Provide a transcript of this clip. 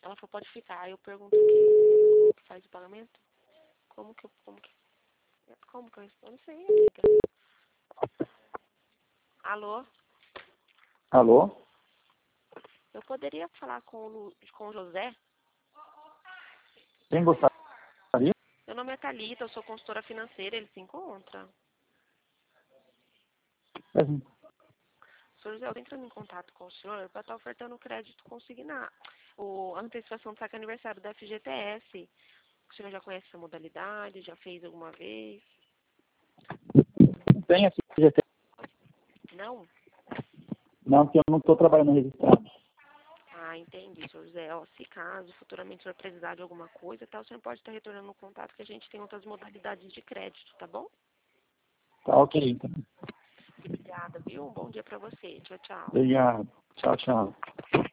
Ela falou, pode ficar. Aí eu pergunto como que faz o pagamento? Como que eu respondo? Não sei, amiga. Alô? Alô? Eu poderia falar com o José? Quem gostaria? Meu nome é Thalita, eu sou consultora financeira, ele se encontra. Senhor José, eu tô entrando em contato com o senhor para estar ofertando crédito consignado. A antecipação do saque aniversário da FGTS. O senhor já conhece essa modalidade? Já fez alguma vez? Tem aqui GT. Não? Não, porque eu não estou trabalhando registrado. Ah, entendi, senhor José. Ó, se caso futuramente o senhor precisar de alguma coisa, tá, o senhor pode estar retornando o contato que a gente tem outras modalidades de crédito, tá bom? Tá ok, então. Obrigada, viu? Um bom dia para você. Tchau, tchau. Obrigado. Tchau, tchau.